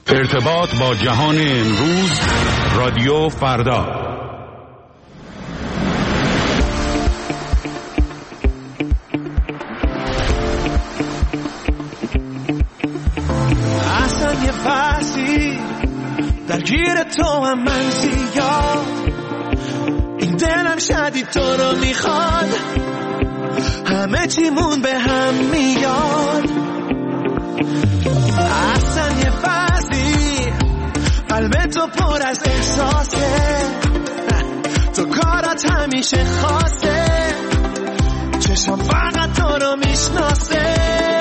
ارتباط با جهان امروز، رادیو فردا. اصلا یه فصلی درگیر تو هم من زیاد، این دلم شدید تو رو میخواد، همه چیمون به هم میاد. اصلا یه فصلی قلب تو پر از احساسه، تو کارات همیشه خاصه، چشم فقط تو رو میشناسه.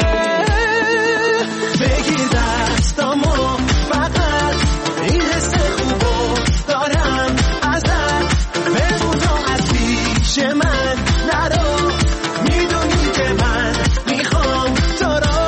بگیر دستامو فقط، این حس خوبو دارم ازت، بمون تو از پیش من نرو، میدونی که من میخوام تو رو.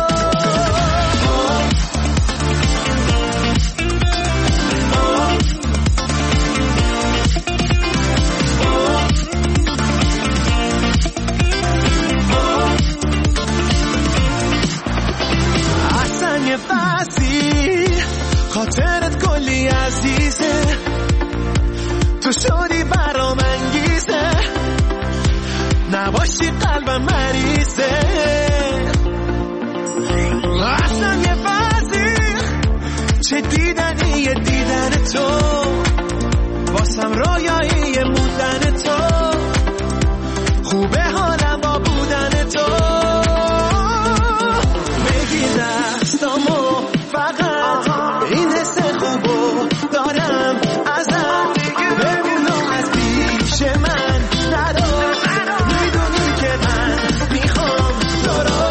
خاطرت کلی عزیزه، تو شدی برام انگیزه، نباشی قلبم مریضه. اصلا یه فصلی چه دیدنیه دیدن تو، واسم رویایی موندن تو، خوبه حالم با بودن تو. بگیر دستامو فقط، این حس خوبو دارم ازت، بمونو از پیش من نرو، میدونی که من میخوام تو رو.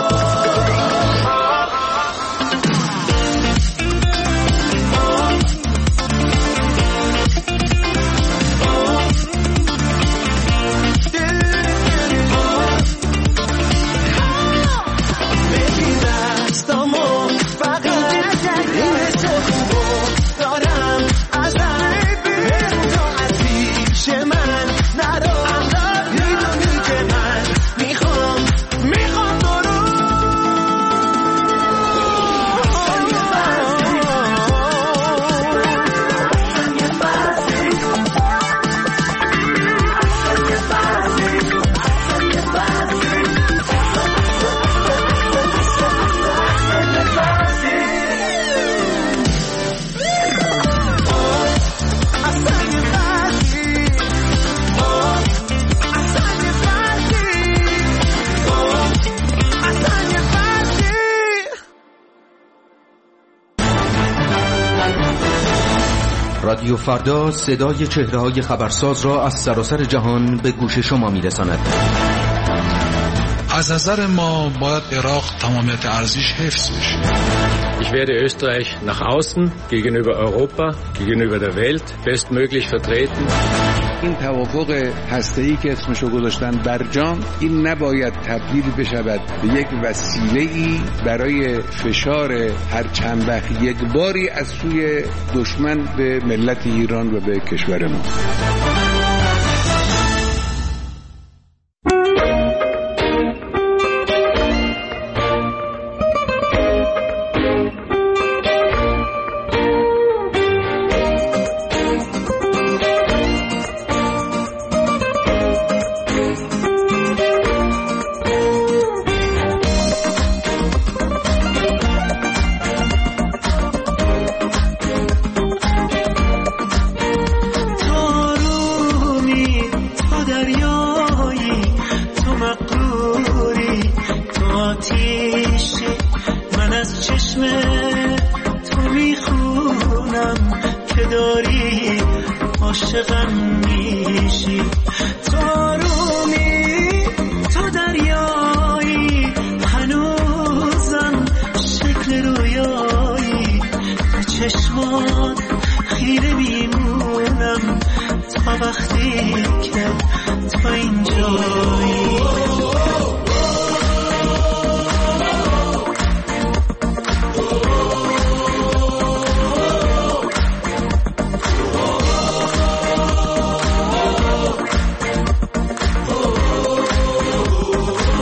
بگیر دستامو فقط، این حس خوبو دارم ازت، بمونو از پیش من نرو، میدونی که من میخوام تو رو. رادیو فردا صدای چهره‌های خبرساز را از سراسر جهان به گوش شما می‌رساند. از نظر ما باید عراق تمامیت ارزش حفظ بشه. Ich werde Österreich nach außen, gegenüber Europa, gegenüber der Welt bestmöglich vertreten. این توافق هسته‌ای که اسمشو گذاشتن برجام، این نباید تبدیل بشود به یک وسیله‌ای برای فشار هر چند وقت یک باری از سوی دشمن به ملت ایران و به کشور ما.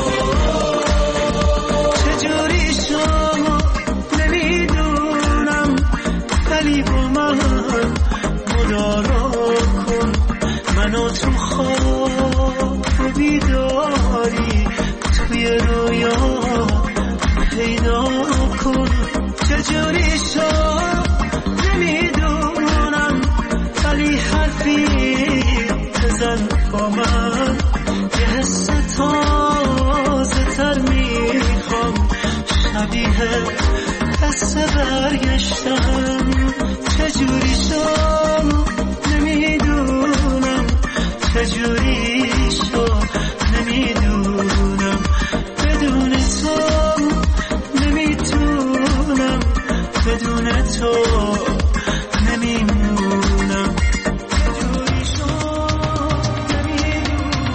چجوری شما نمیدونم کن چجوری شد نمیدونم، ولی حرفی بزن با من، یه حس تازه تر میخوام، شبیه قصه برگشتم. چجوری شد نمیدونم، چجوری شد نمیدونم، بدون تو نمیتونم، بدون تو نمیمونم. چجوری شد نمیدونم.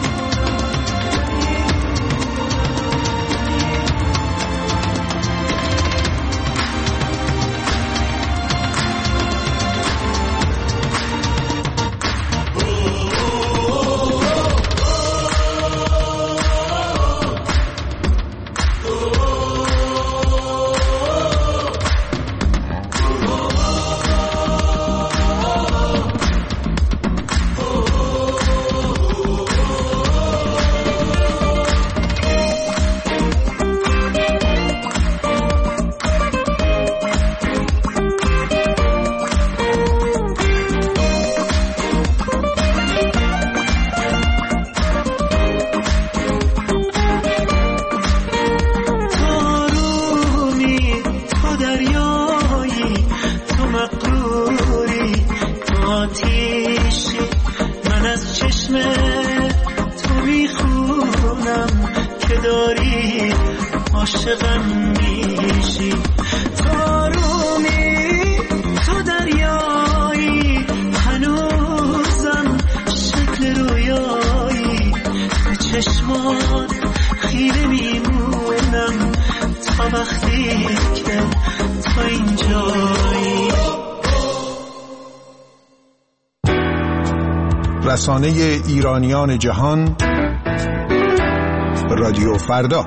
عاشقم میشی، تارومی تو دریایی، هنوزم شکل رویایی، به چشمات خیره میمونم تا وقتی که تو اینجایی. رسانه ایرانیان جهان، رادیو فردا.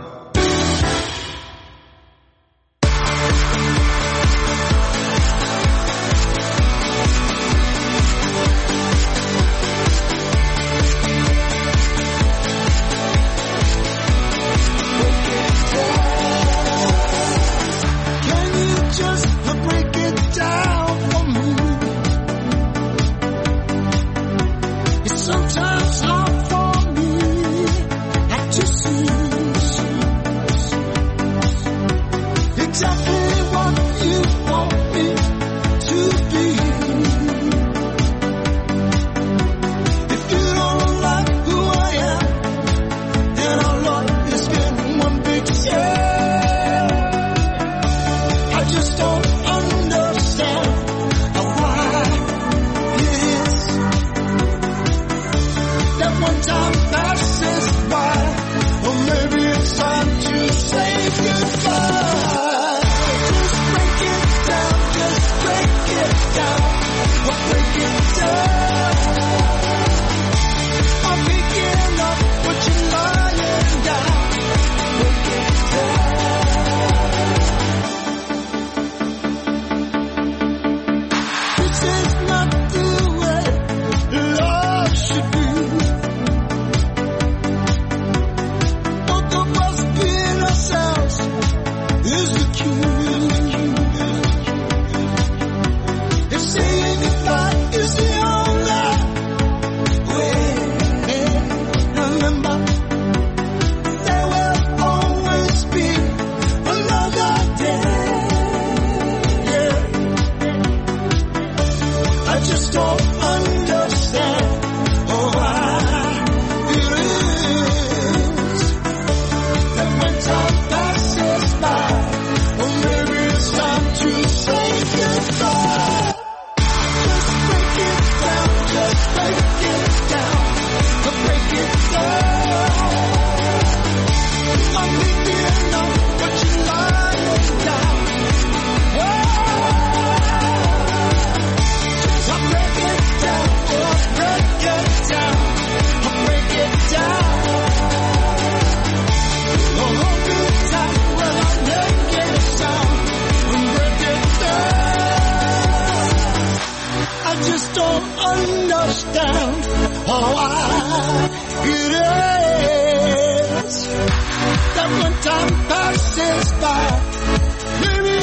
That when time passes by, maybe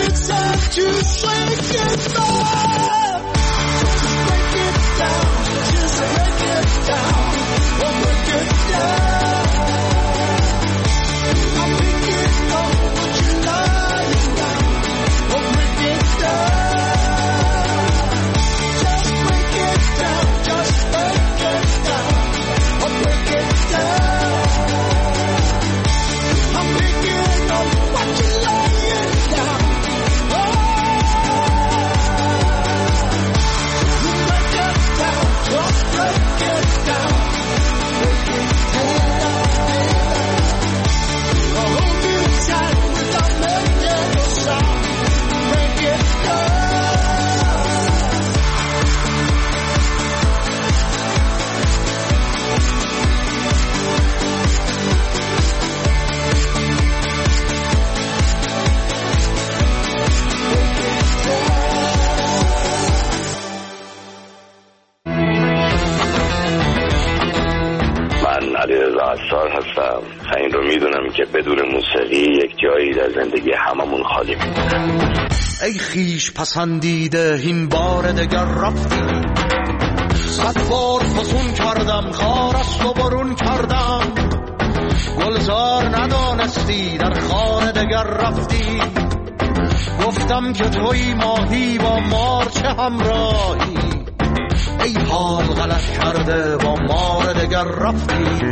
هستم. این رو میدونم که بدون موسیقی یک جایی در زندگی هممون خالی میمونه. ای خیش پسندیده این بار دگر رفتی، صد بار فسون کردم خار است و برون کردم، گلزار ندانستی در خانه دگر رفتی، گفتم که توی ماهی با مار چه همراهی، ای حال غلط کرده با مار دگر رفتی.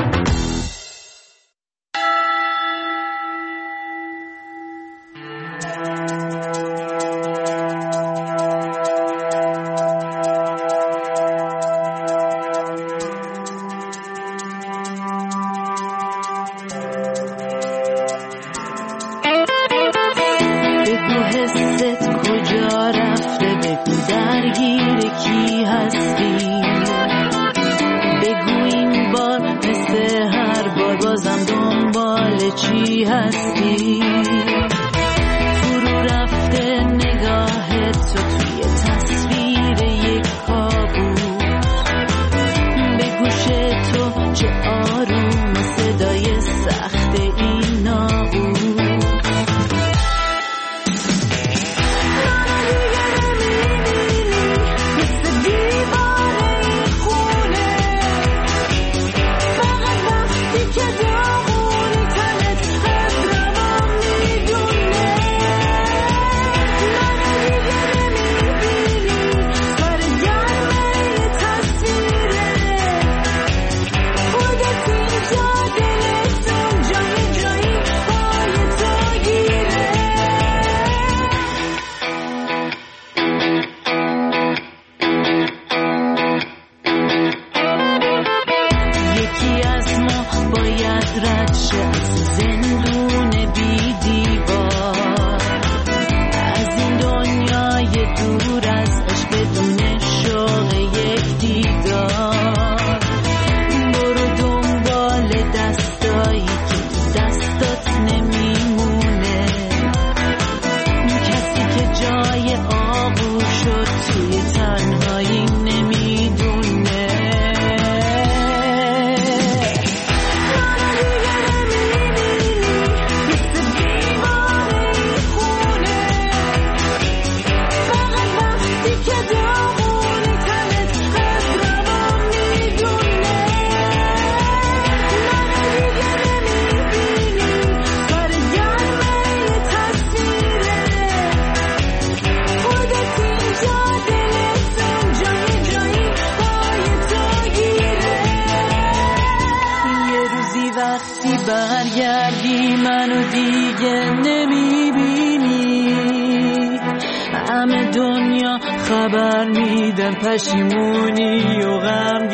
پشیمونی و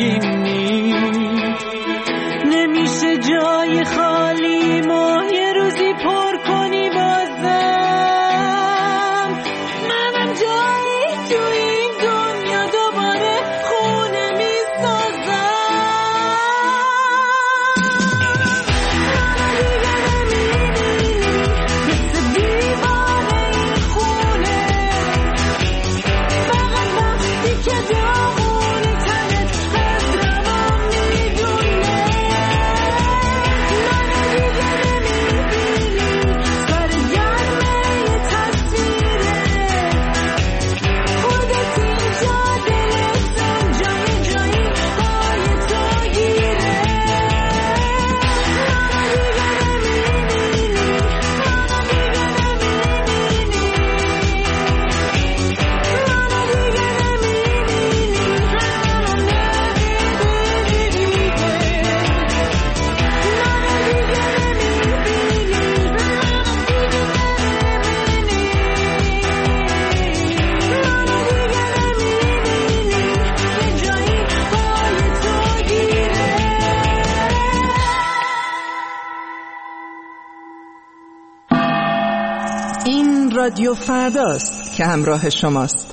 غمگینی نمیشه جای خالی ما یه روزی پر کنی بازم، منم جایی تو این دنیا دوباره خونه میسازم. رادیو فرداست که همراه شماست.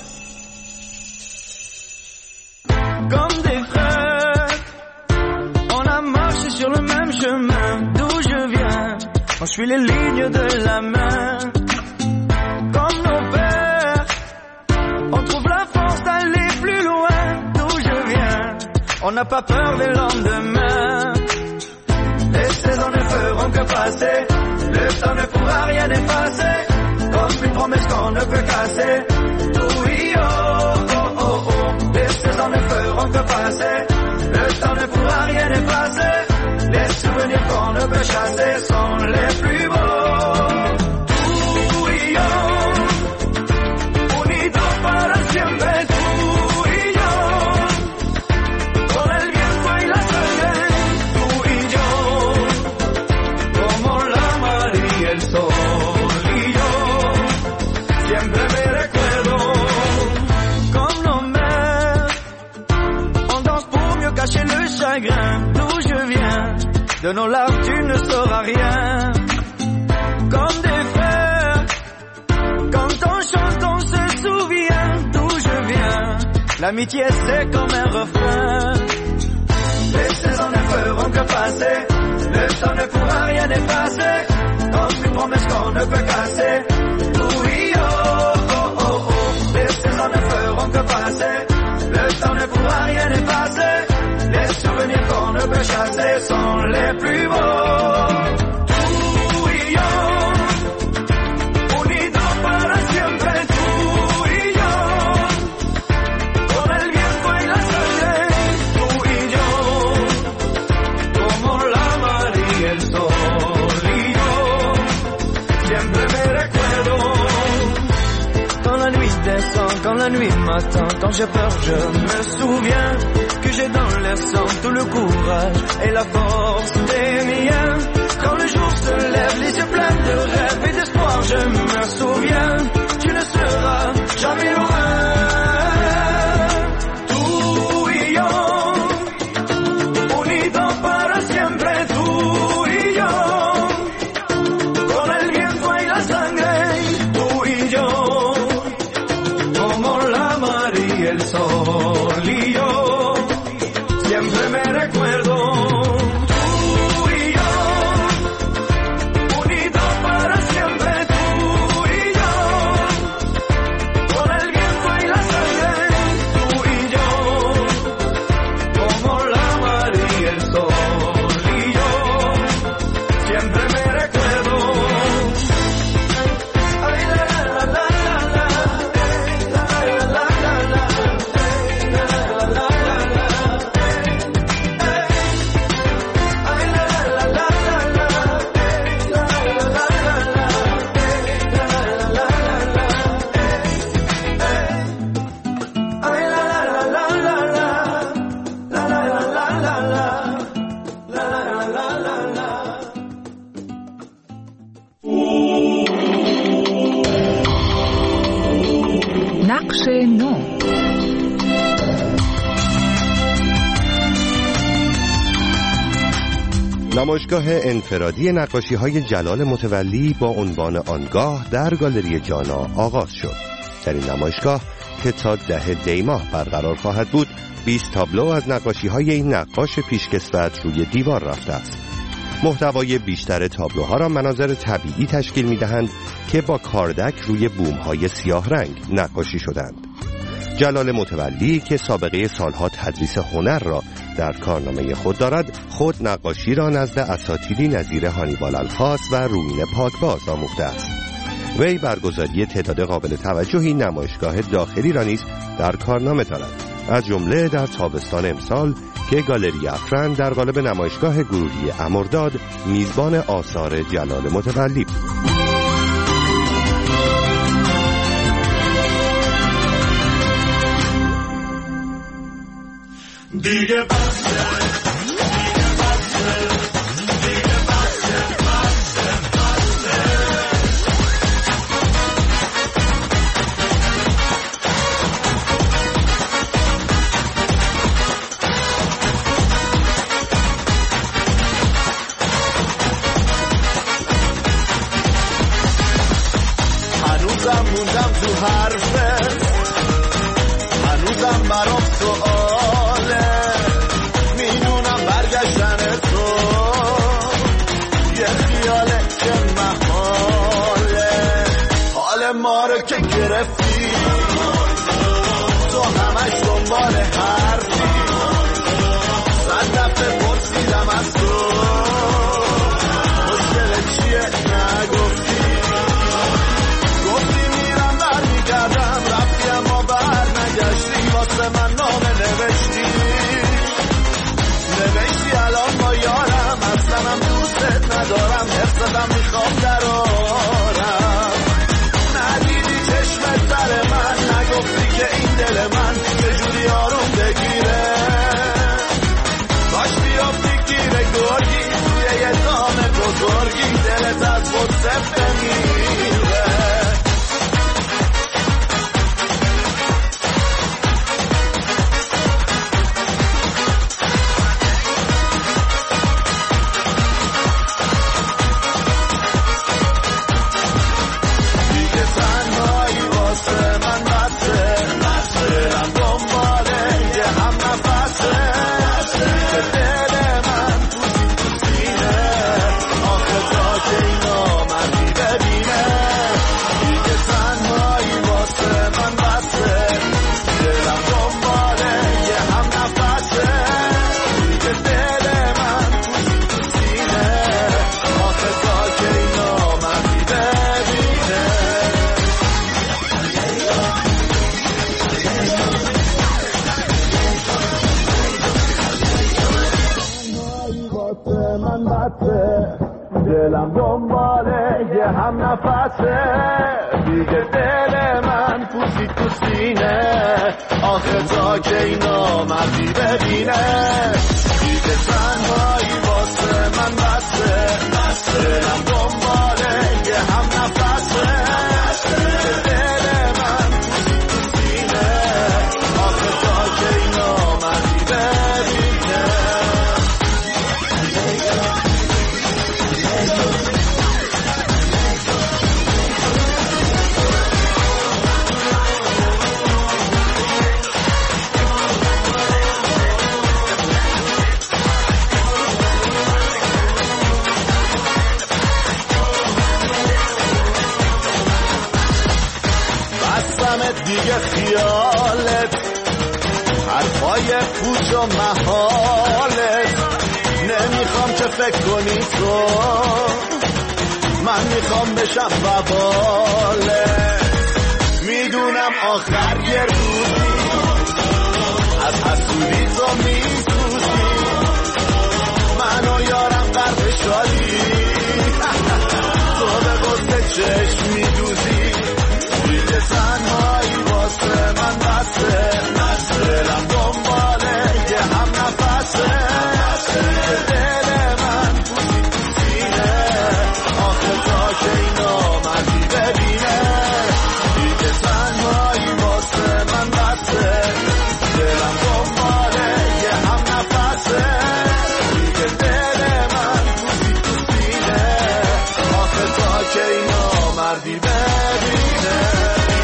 Comme des frères, on a marché sur le même chemin d'où je viens. On suit les lignes de la main. Comme nos pères, on trouve la force d'aller plus loin d'où je viens. On n'a pas peur des lendemains. Les saisons ne feront que passer. Le temps ne pourra rien effacer. Comme une promesse qu'on ne peut casser. Oui, oh, oh, oh, oh. Les saisons ne feront que passer. Le temps ne pourra rien effacer. Les souvenirs qu'on ne peut chasser sont les plus beaux. Oui, oh. Unidos para siempre. Tú y yo. Con el viento y la sangre. Tú y yo. Como la mar y el sol. Y yo. Siempre me recuerdo. Comme nos mères. On danse pour mieux cacher le chagrin. D'où je viens. De nos larmes tu ne sauras rien. Comme des frères. Quand on chante on se souvient d'où je viens. L'amitié c'est comme un refrain. Les saisons ne feront que passer. Le temps ne pourra rien effacer. Comme une promesse qu'on ne peut casser. Oui, oh, oh, oh, oh. Les saisons ne feront que passer. Le temps ne pourra rien effacer. Les souvenirs qu'on ne peut chasser sont les plus beaux. Tú y yo, unidos para siempre. Tú y yo, con el viento y la sangre. Tú y yo, como la mar y el sol. Y yo, siempre me recuerdo. Quand la nuit descend, quand la nuit m'attend, quand j'ai peur je me souviens que j'ai dans le sang tout le courage et la force des miens. Quand le jour se lève, les yeux pleins de rêves et d'espoir, je me souviens, tu ne seras jamais loin. Tú y yo, unidos para siempre. Tú y yo, con el viento y la sangre. Tú y yo, como la mar y el sol. Y yo, siempre me recuerdo. Tú y yo, unidos para siempre. Tú y yo, con el viento y la sangre. Tú y yo, como la mar y el sol. Y yo, siempre me recuerdo. Ay, la, la, la, la, la, la, la, la, la, la. نقش نو. نمایشگاه انفرادی نقاشی‌های جلال متولی با عنوان آنگاه در گالری جانا آغاز شد. در این نمایشگاه که تا 10 دی ماه برقرار خواهد بود، 20 تابلو از نقاشی‌های این نقاش پیشکسوت روی دیوار رفته است. محتوای بیشتر تابلوها را مناظر طبیعی تشکیل می‌دهند که با کاردک روی بوم‌های سیاه رنگ نقاشی شدند. جلال متولی که سابقه سالها تدریس هنر را در کارنامه خود دارد، خود نقاشی را نزد اساتیدی نظیر هانیبال الخاص و رومین پاکباز آموخته است. وی برگزاری تعداد قابل توجهی نمایشگاه داخلی را نیز در کارنامه دارد، از جمله در تابستان امسال که گالری افرن در قالب نمایشگاه گروهی امرداد میزبان آثار جلال متولی بود. دیگه بسه تو حرفت هنوزم برام سؤاله، میدونم برگشتن تو یه خیاله که محاله. حال ما رو که گرفتی تو همش دنبال حرفی، صد دفعه پرسیدم از تو مشکل چیه نگفتی، گفتی میرم برمیگردم، رفتی اما بر نگشتی، واسه من نامه نوشتی الان با یارم، اصلا هم دوستت ندارم، حفظتم میخوام درارم. ندیدی چشمت در من، نگفتی که این دل من چجوری آروم بگیره، باش بیافتی گیره گرگی توی یه دام بزرگی، دلت از خود سفته میره. دلم دنباله یه هم نفسه، دیگه دل من پوسی تو سینه، آخه تا که اینا مردی ببینه، دیگه تنهایی واسه من بسه، دلم دنباله یه هم نفسه، دیگه دل من پوسی تو سینه، آخه تا که اینا مردی ببینه. دیگه خیالت حرفای پوچ و محالت، نمیخوام که فکر کنی تو، من میخوام بشم ببالت، میدونم آخر یه روزی از حسودی تو میسوزی، من و یارم غرق شادی، تو به قصد چشم میدوزی، دیگه تنهایی واسه من بسه، دلم دنباله یه هم نفسه، دل من پوسی تو سینه، آخه تا که اینا مردی ببینه، دیگه تنهایی واسه من بسه، دلم دنباله یه هم نفسه، دیگه دل من پوسی تو سینه، آخه تا که اینا مردی ببینه.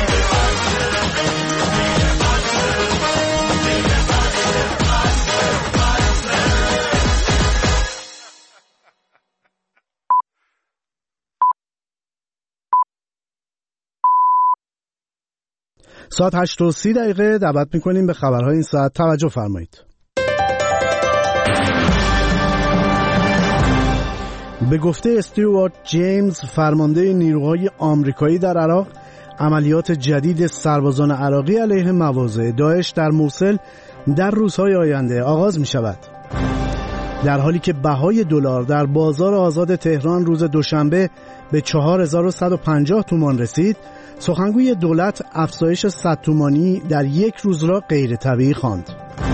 ساعت 8:30 دعوت میکنیم به خبرهای این ساعت. توجه فرمایید. به گفته استیوارت جیمز، فرمانده نیروهای آمریکایی در عراق، عملیات جدید سربازان عراقی علیه مواضع داعش در موصل در روزهای آینده آغاز می شود. در حالی که بهای دلار در بازار آزاد تهران روز دوشنبه به 4150 تومان رسید، سخنگوی دولت افزایش 100 تومانی در یک روز را غیر طبیعی خواند.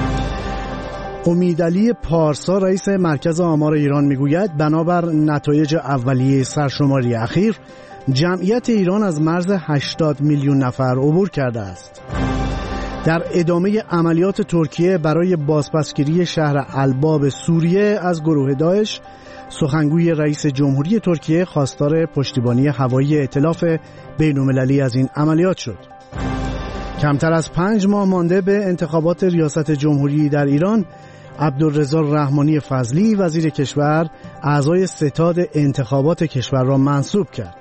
امیدعلی پارسا رئیس مرکز آمار ایران میگوید بنابر نتایج اولیه سرشماری اخیر، جمعیت ایران از مرز 80 میلیون نفر عبور کرده است. در ادامه عملیات ترکیه برای بازپسگیری شهر الباب سوریه از گروه داعش، سخنگوی رئیس جمهوری ترکیه خواستار پشتیبانی هوایی ائتلاف بین‌المللی از این عملیات شد. کمتر از 5 ماه مانده به انتخابات ریاست جمهوری در ایران، عبدالرضا رحمانی فضلی وزیر کشور اعضای ستاد انتخابات کشور را منصوب کرد.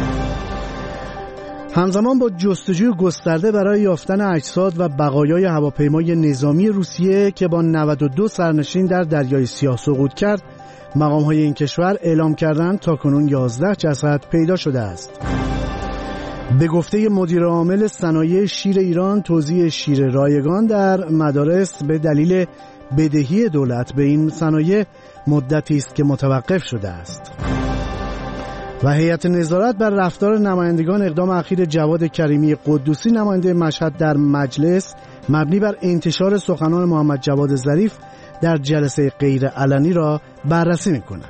همزمان با جستجوی گسترده برای یافتن اجساد و بقایای هواپیمای نظامی روسیه که با 92 سرنشین در دریای سیاه سقوط کرد، مقام‌های این کشور اعلام کردند تاکنون 11 جسد پیدا شده است. به گفته مدیر عامل صنایع شیر ایران، توزیع شیر رایگان در مدارس به دلیل بدهی دولت به این صنایع مدتی است که متوقف شده است. و هیئت نظارت بر رفتار نمایندگان اقدام اخیر جواد کریمی قدوسی نماینده مشهد در مجلس مبنی بر انتشار سخنان محمد جواد ظریف در جلسه غیر علنی را بررسی می‌کند.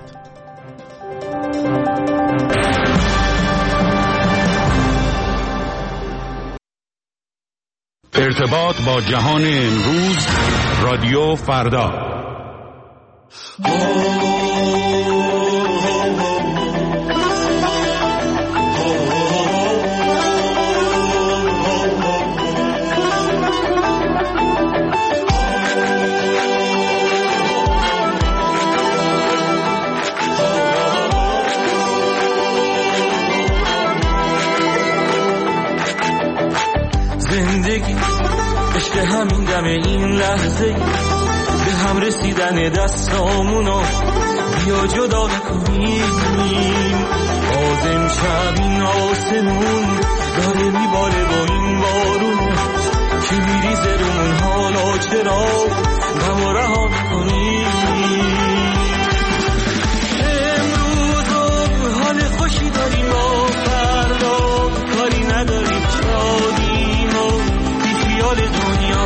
ارتباط با جهان امروز، رادیو فردا. زندگی عشق همین دم این لحظه، به هم رسیدن دستامونو بیا جدا نکنیم. آزم شب این آسمون داره میباره با این بارون که میریزه رومون، حالا چرا غم رها میکنیم؟ امروز حال خوشی داریم و فردا کاری نداریم، شادیم و بی خیال دنیا.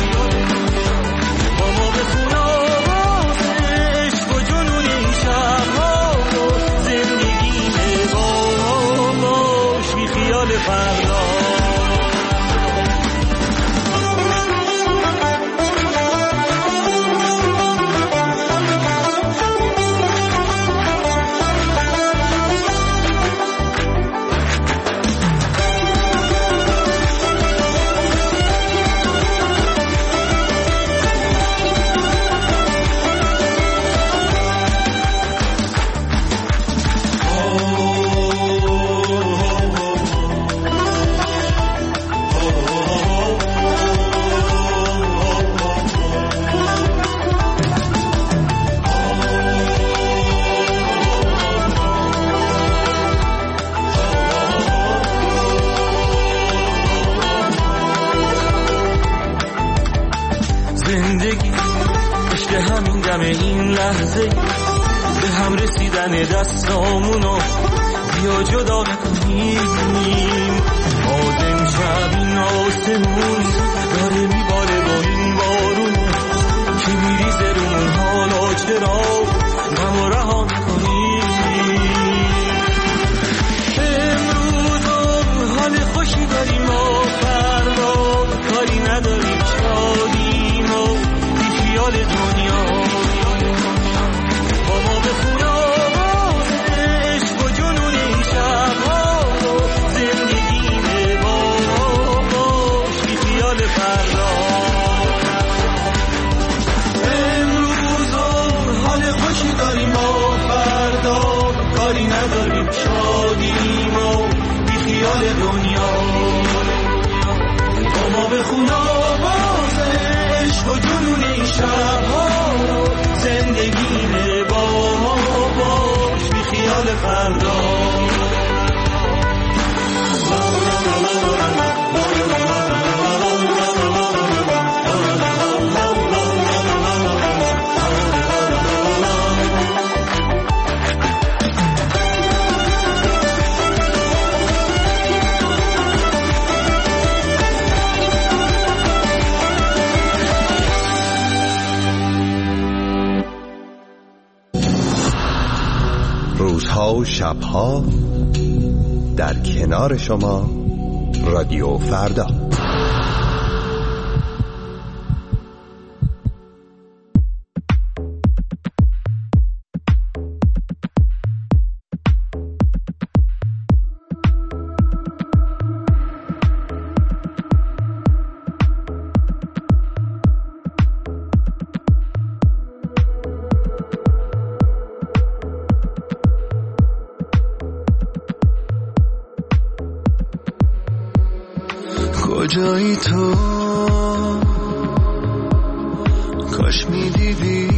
با ما بخون آواز عشق و جنون این شبها، زندگی باش بی خیال فردا. زندگی عشق همین دم این لحظه، به هم رسیدن دستامونو بیا جدا نکنیم. آدم شب این آسمون داره میباره با این بارون که میریزه رومون، حالا چرا غم رها میکنیم؟ امروز حال خوشی داریم و فردا کاری نداریم، شادیم و بی خیال دنیا. با ما بخون آواز عشق و جنون این شبها، زندگی باش بی خیال فردا. امروز حال خوشی داریم و فردا کاری نداریم، شادیم و بی خیال دنیا. با ما بخون آواز عشق و جنون این شبها، زندگی باش بی خیال فردا. روزها و شبها در کنار شما، رادیو فردا. کجایی تو کاش میدیدی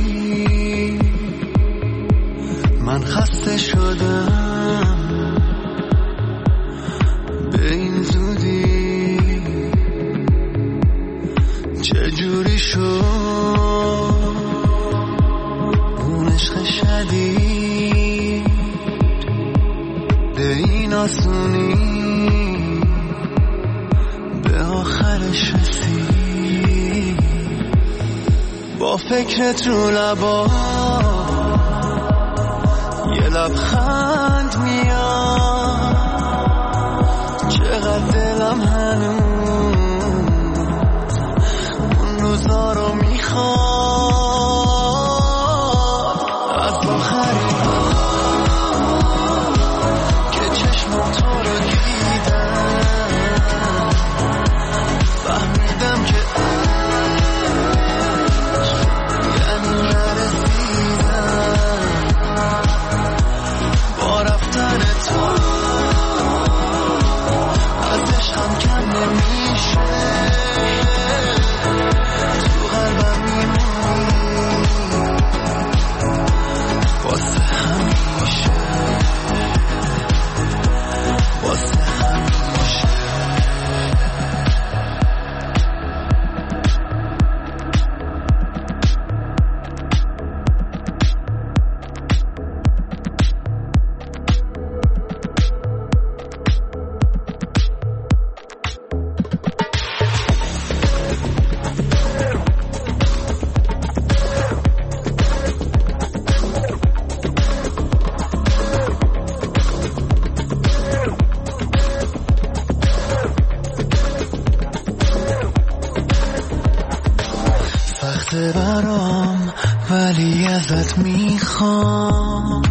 من خسته شدم به این زودی چجوری شد اون عشق شدید به این آسونی به آخرش رسید با فکرت رو لبا یه لبخند میاد چقدر دلم هنوز اون روزا رو میخواد از آخرین که چشمم تو رو دیدم فهمیدم که یعنی نرسیدم با رفتن تو از عشقم کم نمیشه تو قلبم میمونی واسه همیشه واسه همیشه سخته برام ولی ازت میخوام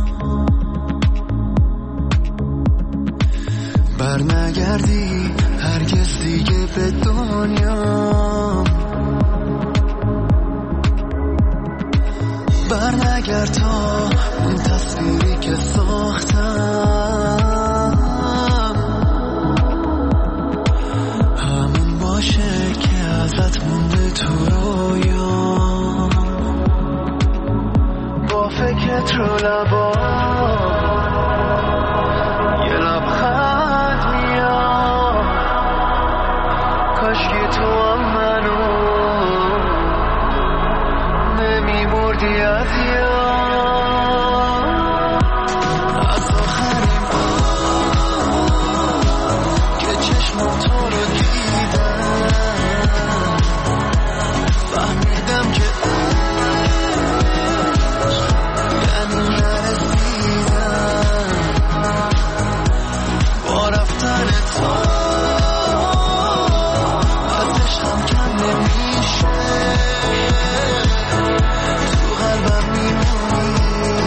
برنگردی هرگز دیگه به دنیا برنگرد تا اون تصویری که ساختم همون باشه که ازت مونده تو رویا با فکرت رو لبا یه لبخند میاد کاشکی تو هم منو نمیمردی از یاد از آخرین که چشمم تو رو دیدم فهمیدم که یعنی نرسیدم با رفتن تو از عشقم کم نمیشه تو قلبم میمونی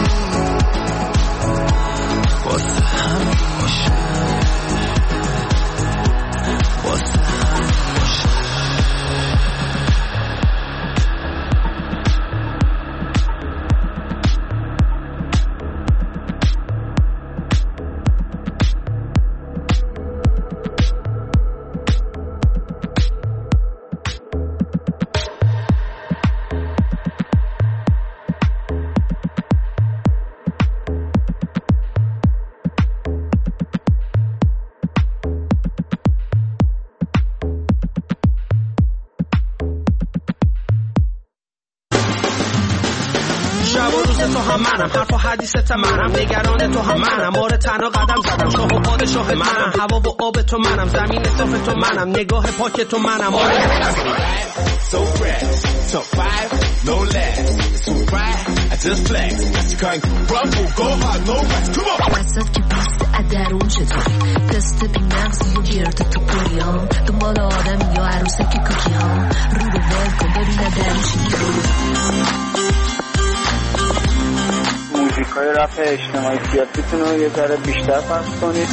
واسه همیشه واسه همیشه شب و روز تو هم منم حرف و حدیثت منم نگران تو هم منم آره تنها قدم زدم شاه و پادشاه منم هوا و آب تو منم زمین صاف تو منم نگاه پاک تو منم آره So fresh, top 5, no less. It's all right, I just flex. You can't rumble, go hard, no rest. Come on. وسط که پست درون چطوری تست بی نغزی و گرد تو پوریام دنبال آدم یا عروسه که کوکی ها رو رو ول کن ببینه درش موزیکای رپ اجتماعی سیاسیتون رو یه ذره بیشتر پخش کنید.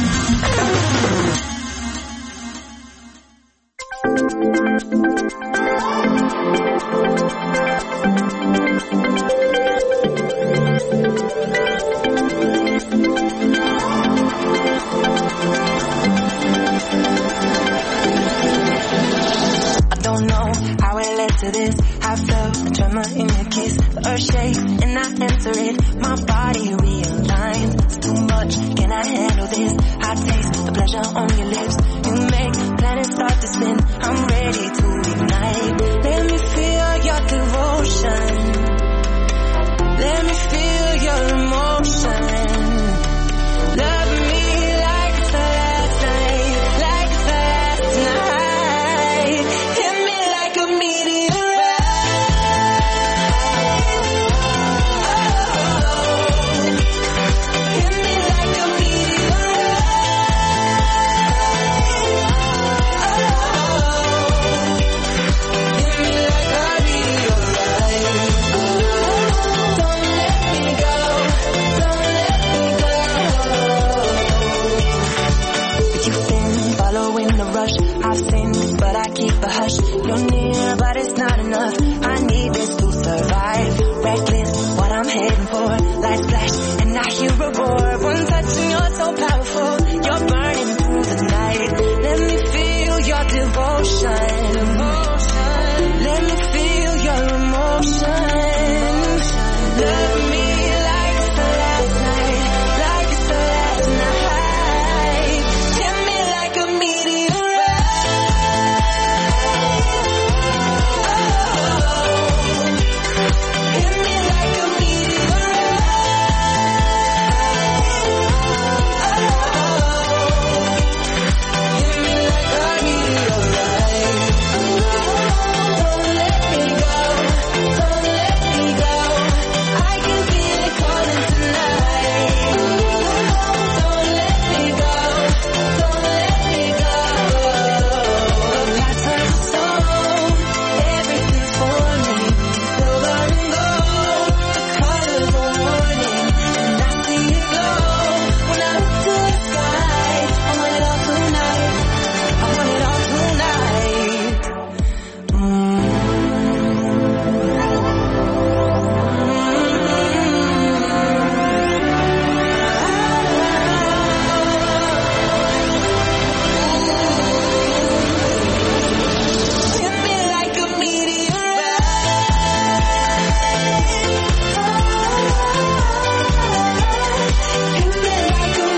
to this. I felt a tremor in your kiss. The earth shakes and I enter it. My body realigns. It's too much, can I handle this? I taste the pleasure on your lips. You make planets start to spin. I'm ready to ignite. Let me feel your devotion. Let me feel your emotion. Love me like it's the last night, like it's the last night. Hit me like a meteorite. Hit me like a meteorite. Hit me like a meteorite. Don't let me go. Don't let me go. You've been following the rush. I've sinned, but I keep a hush. You're near, but it's not enough. I need this to survive. Reckless, what I'm heading for. Lights flash, and I hear a roar. One touch and you're so powerful. You're burning through the night. Let me feel your devotion. Let me feel your emotion. Love me like it's the last night, like it's the last night. Hit me like a meteorite. Hit me like a meteorite. Hit me like a meteorite. Don't let me go. Don't let me go. I can feel it calling tonight. Don't let me go. Don't let me go. Lights turn to stone. Everything's forming. Silver and gold. The colors are warning. And I see it glow. When I look to the sky, I want it all tonight. I want it all tonight. Hit me like a meteorite. Hit me like a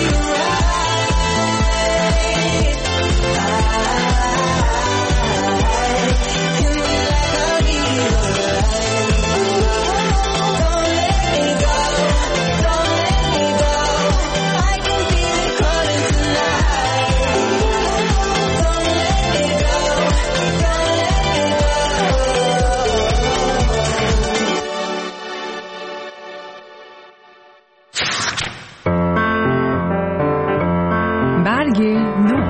meteorite. Hit me like a meteorite. Don't let me go. Don't let me go. I can feel it calling tonight. Don't let me go. Don't let me برگ نو.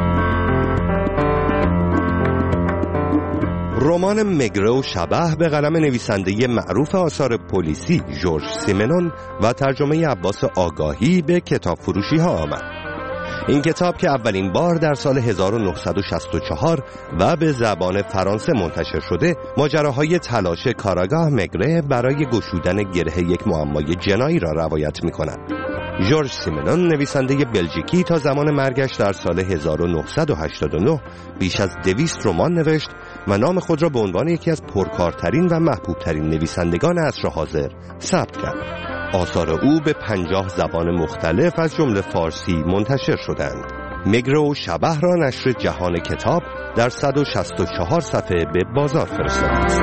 رمان مگرو شبح به قلم نویسنده معروف آثار پلیسی ژورژ سیمنون و ترجمه عباس آگاهی به کتاب فروشی ها آمد. این کتاب که اولین بار در سال 1964 و به زبان فرانسه منتشر شده، ماجراهای تلاش کاراگاه مگره برای گشودن گره یک معمای جنایی را روایت می‌کند. ژورژ سیمنون نویسنده بلژیکی تا زمان مرگش در سال 1989 بیش از 200 رمان نوشت و نام خود را به عنوان یکی از پرکارترین و محبوبترین نویسندگان عصر حاضر ثبت کرد. آثار او به 50 زبان مختلف از جمله فارسی منتشر شدند. مگرو شبح را نشر جهان کتاب در 164 صفحه به بازار فرستاده است.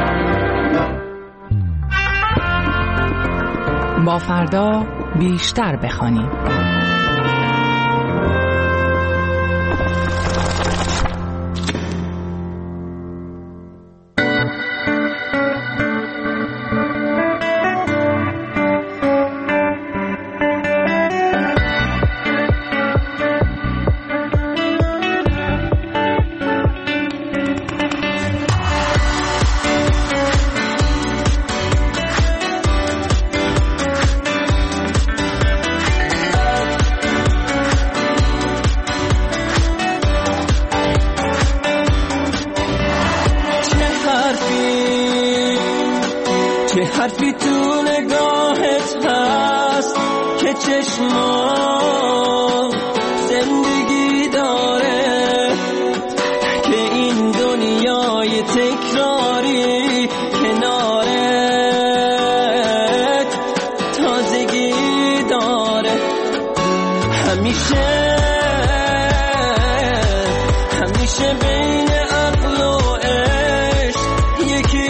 با فردا بیشتر بخوانیم. حرفی تو نگاهت هست که چشمام زندگی داره، که این دنیای تکراری بین عقل و عشق یکی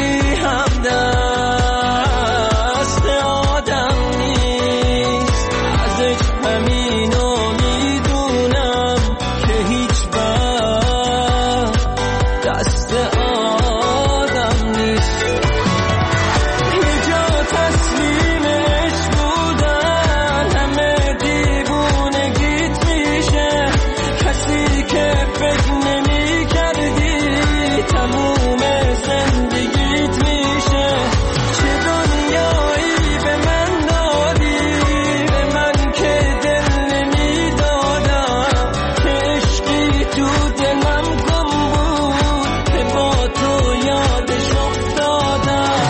همدست آدم نیست. ازش همینو میدونم که هیچ وقت دست آدم نیست. یه جا تسلیم عشق بودن همه دیوونگیت میشه. کسی که فکر نمی کردی تموم زندگیت میشه. چه دنیایی به من دادی، به من که دل نمی دادم، که عشقی تو دلم گم بود که با تو یادش افتادم.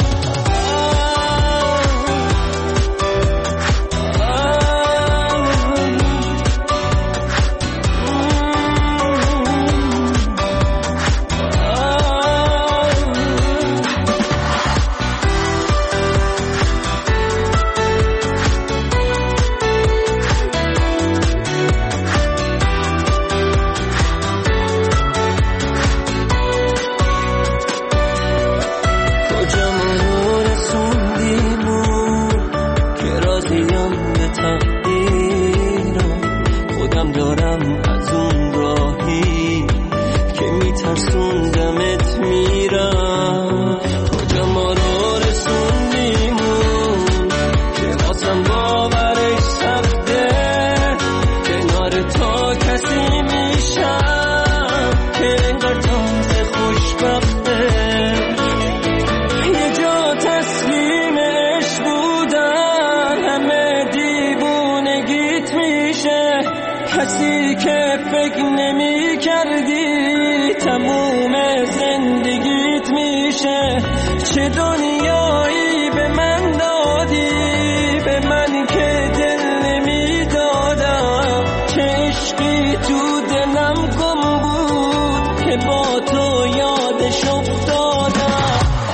کجا ما رسوندیمون که راضیم به تقدیرم. خودم دارم از اون راهی که میترسوندمت میرم. کجا ما رو رسوندیمون که واسم باورش سخته. کنار تو کسی میشم که انگار تازه خوشبخته. یه جا تسلیم عشق بودن همه دیوونگیت میشه. کسی که فکر نمی کردی تموم زندگیت میشه. چه دنیایی به من دادی، به من که دل نمی دادم، که عشقی تو دلم گم بود که با تو یادش افتادم.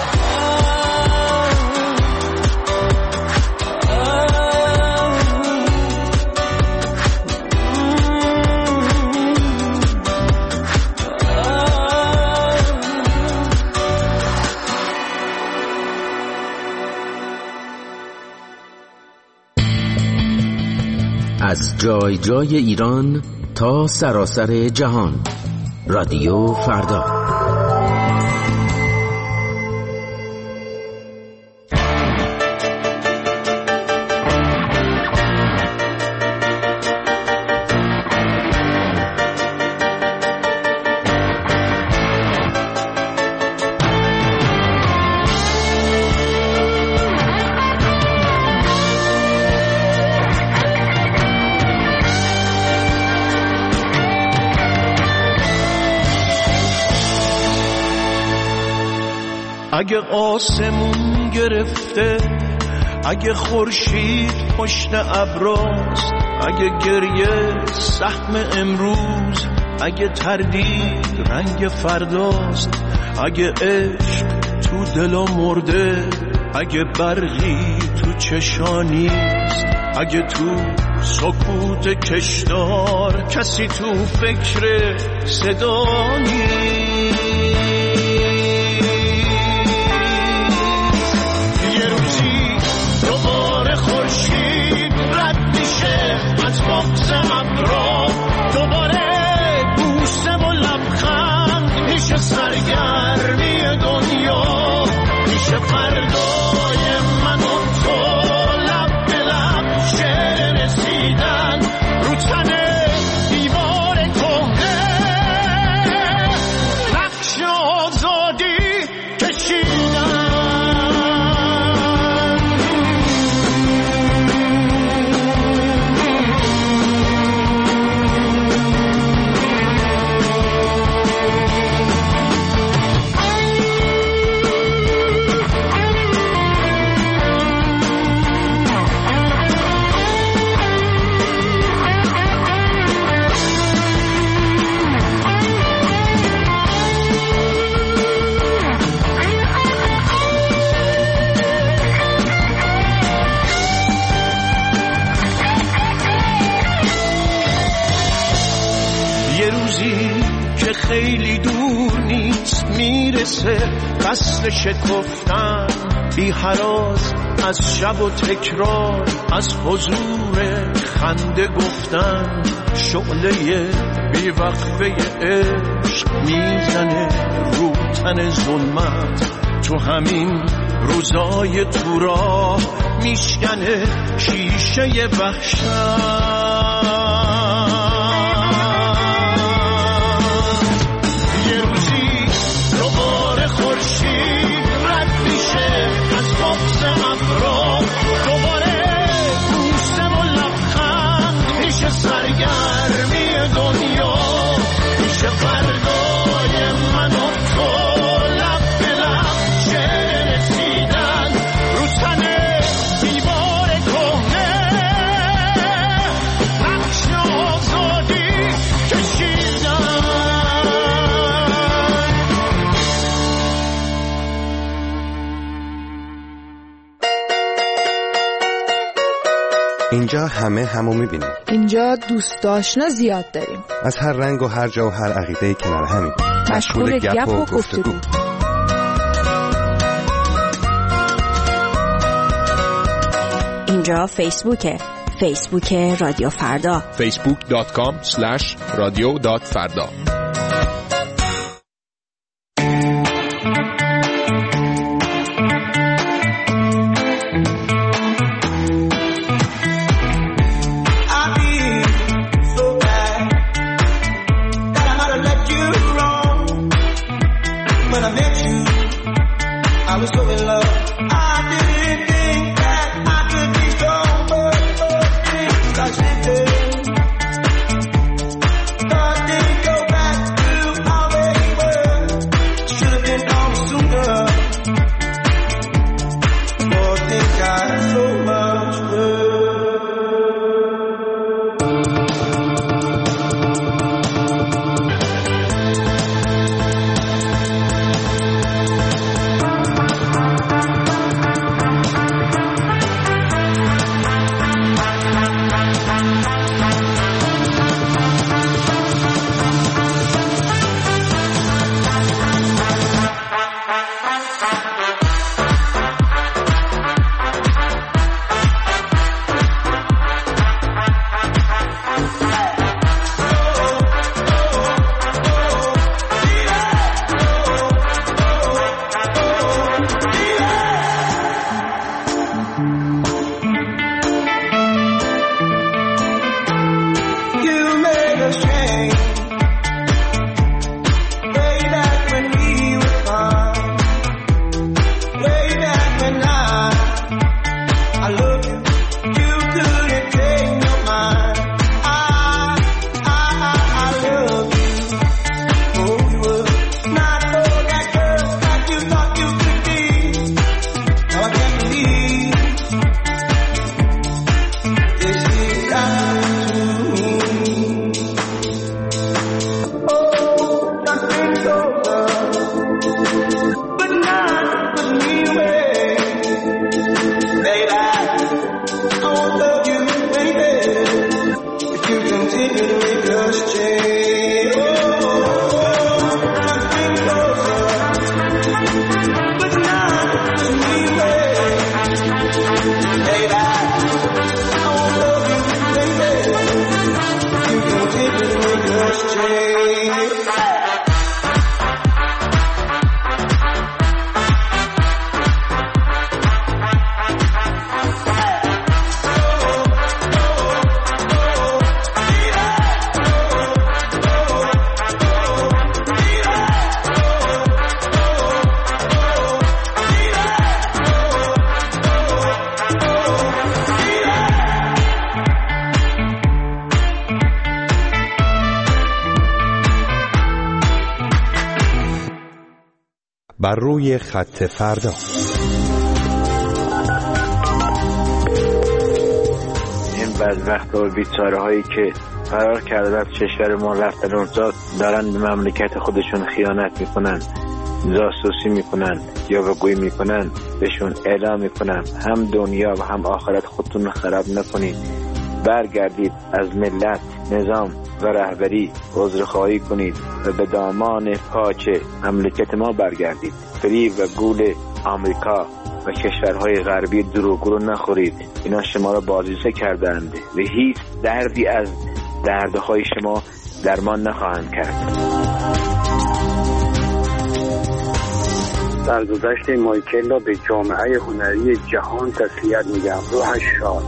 از جای جای ایران تا سراسر جهان. رادیو فردا. اگه آسمون گرفته، اگه خورشید پشت ابراست، اگه گریه سهم امروز، اگه تردید رنگ فرداست، اگه عشق تو دلا مرده، اگه برقی تو چشانیست، اگه تو سکوت کشدار کسی تو فکر صدا نیست. یه روزی دوباره خورشید رد میشه از بغض ابرا، دوباره بوسه و لبخند میشه سرگرمی دنیا، میشه فردای من و تو لب به لب شعر رسیدن رو تنه دیوار کهنه، نقش آزادی کشیدن. خیلی دور دور نیست میرسه فصل شکفتن، بی هراز از شب و تکرار، از حضور خنده گفتن، شعله بی وقفه عشق میزنه رو تن ظلمت، تو همین روزای تو راه میشکنه شیشه وحشت. یه روزی دوباره خورشید رد میشه از بغض ابرا، دوباره بوسه و لبخند میشه سرگرمی دنیا، میشه فردای من و تو لب به لب شعر رسیدن رو تن دیوار کهنه، نقش آزادی کشیدن. اینجا همه همو میبینیم. اینجا دوست آشنا زیاد داریم. از هر رنگ و هر جا و هر عقیده کنار همین. مشغول گپ و گفتگو. اینجا فیسبوکه. فیسبوک رادیو فردا. facebook.com/radio.farda. بر روی خط فردا. این بدبخت و بیچاره هایی که فرار کرده از کشور ما رفتن اونجا دارن به مملکت خودشون خیانت میکنن، جاسوسی میکنن یا وگویی میکنن، بهشون اعلام میکنن هم دنیا و هم آخرت خودتون خراب نکنید، برگردید از ملت، نظام و رهبری عذرخواهی کنید و به دامان پاک مملکت ما برگردید. فریب و گول آمریکا و کشورهای غربی دروغگو رو نخورید. اینا شما را بازیچه کردند و هیچ دردی از دردهای شما درمان نخواهند کرد. درگذشت مایکل را به جامعه هنری جهان تسلیت میگم. روحش شاد.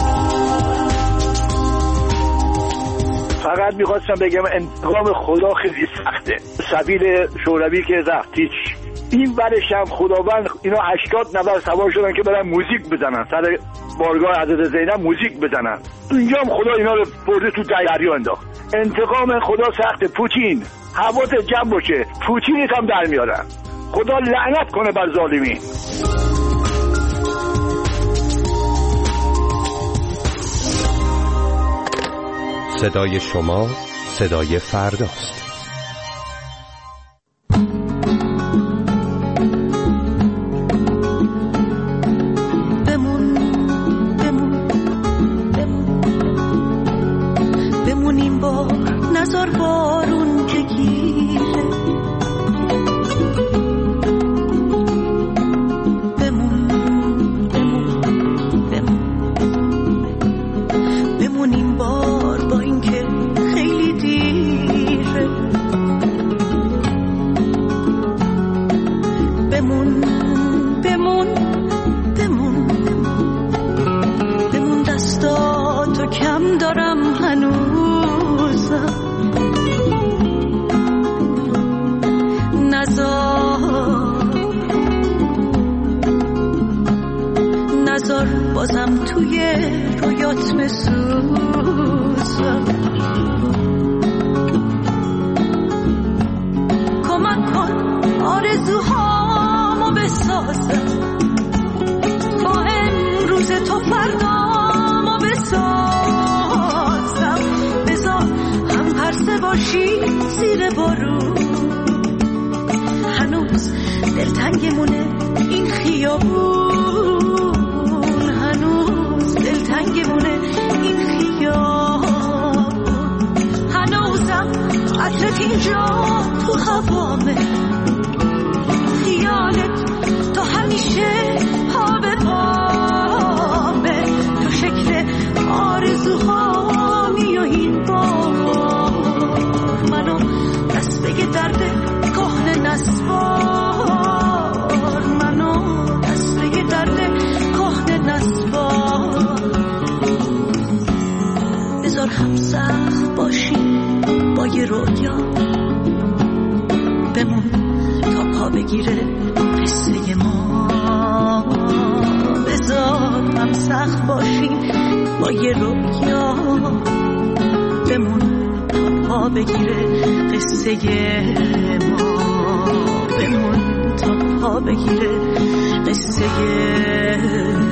فقط میخواستم بگم انتقام خدا خیلی سخته. سبیل شوروی که رفت هیچ. این برش هم خداوند اینا 80 نفر سوار شدن که برن موزیک بزنن سر بارگاه حضرت زینب موزیک بزنن. اینجا هم خدا اینا رو برده تو دریا انداخت. انتقام خدا سخته. پوتین حواست جمع باشه. پوتینت هم در میارن. خدا لعنت کنه بر ظالمین. صدای شما صدای فرداست. بمون این بار نزار بارون که گیره. بمون این بار با این که خیلی دیره. بمون بمون بمون بمون دستاتو کم دارم هنوزم. نزار بازم توی رویات بسوزم. کمک کن آرزوهامو بسازم. با امروز تو فردامو بسازم. بذار هم پرسه باشی زیر بارون. هنوز دلتنگمونه این خیابون. هنوز دلتنگمونه این خیابون. هنوزم عطرت اینجا تو هوامه. خیالت تو همیشه پا به پامه. تو شکل آرزوها میایی بار. منو دست بگه درد کهنه نسوار. منو دست بگه درد کهنه نسوار. بذار هم سخت باشی با یه رویا. بمون تا پا بگیره قصه ما. بذار هم سخت باشی با یه رویا. بمون تا پا بگیره قصه ما. بمون تا پا بگیره قصه